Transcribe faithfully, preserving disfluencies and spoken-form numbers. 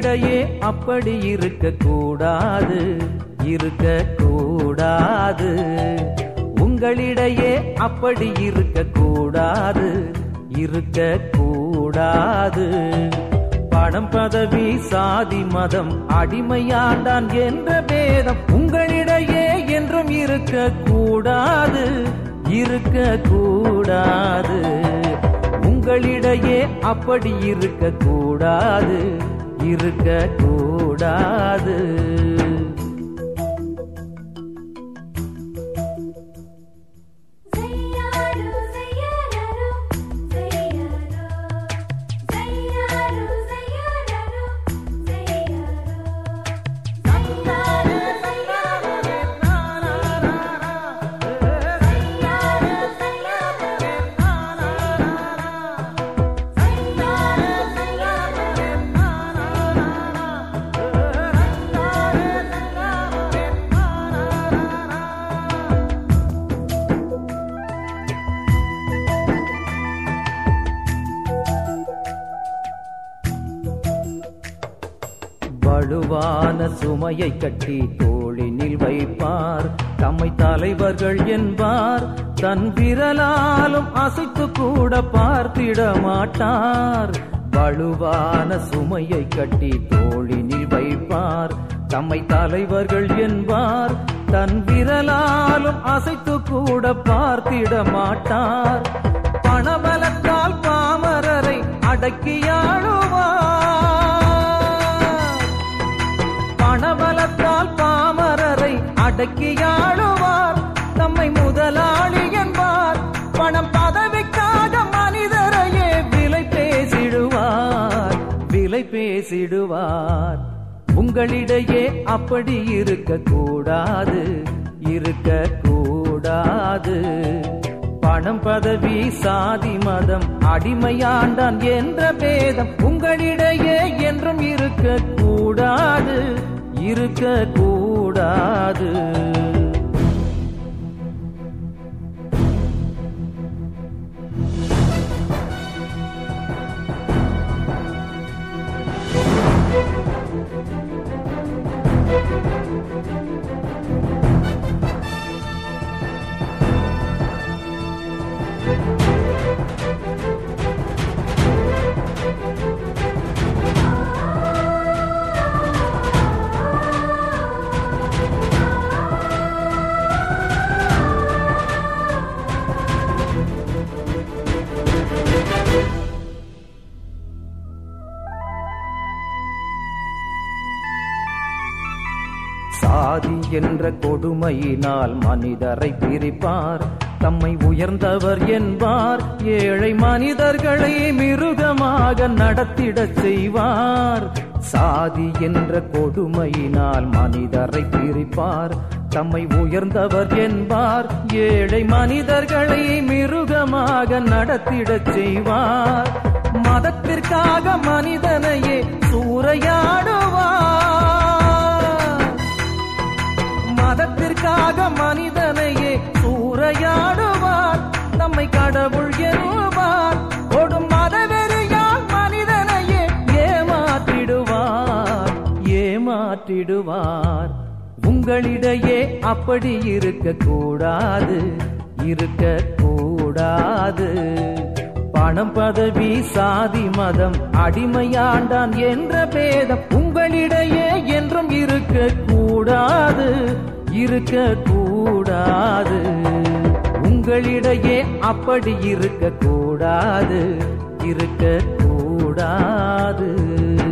உங்களிடையே அப்படி இருக்க கூடாது, இருக்க கூடாது. உங்களிடையே அப்படி இருக்க கூடாது, இருக்க கூடாது. பணம் பதவி சாதி மதம் அடிமையாண்டான் என்ற பேதம் உங்களிடையே என்றும் இருக்க கூடாது, இருக்க கூடாது. உங்களிடையே அப்படி இருக்க கூடாது, இருக்க கூடாது. வலுவான சுமையை கட்டி தோளினில் வைப்பார், தம்மை தலைவர்கள் என்பார். தன் விரலாலும் அசைத்து கூட பார்த்திட மாட்டார். வலுவான சுமையை கட்டி தோளினில் வைப்பார், தம்மை தலைவர்கள் என்பார். தன் விரலாலும் அசைத்து கூட பார்த்திட மாட்டார். பணபலத்தால் பாமரரை அடக்கியாளுவார், பணபலத்தால் பாமரரை அடக்கியாளுவார். தம்மை முதலாளி என்பார், பணம் பதவிக்காக மனிதரையே விலை பேசிடுவார், விலை பேசிடுவார். உங்களிடையே அப்படி இருக்க கூடாது, இருக்க கூடாது. பணம் பதவி சாதி மதம் அடிமையாண்டான் என்ற பேதம் உங்களிடையே என்றும் இருக்க கூடாது, இருக்க கூடாது. சாதி என்ற கொடுமையினால் மனிதரை பிரிப்பார், தம்மை உயர்ந்தவர் என்பார். ஏழை மனிதர்களை மிருகமாக நடத்திடச் செய்வார். சாதி என்ற கொடுமையினால் மனிதரை பிரிப்பார், தம்மை உயர்ந்தவர் என்பார். ஏழை மனிதர்களை மிருகமாக நடத்திடச் செய்வார். மதத்திற்காக மனிதனையே சூறையாடுவார், மதத்திற்காக மனிதனையே சூறையாடுவார். நம்மை கடவுள் என்பார், கொடும் மதவெறியால் மனிதனையே ஏமாற்றிடுவார், ஏமாற்றிடுவார். உங்களிடையே அப்படி இருக்க கூடாது, இருக்க கூடாது. பணம் பதவி சாதி மதம் அடிமையாண்டான் என்ற பேதம் உங்களிடையே என்றும் இருக்க கூடாது, இருக்க கூடாது. உங்களிடையே அப்படி இருக்க கூடாது, இருக்க கூடாது.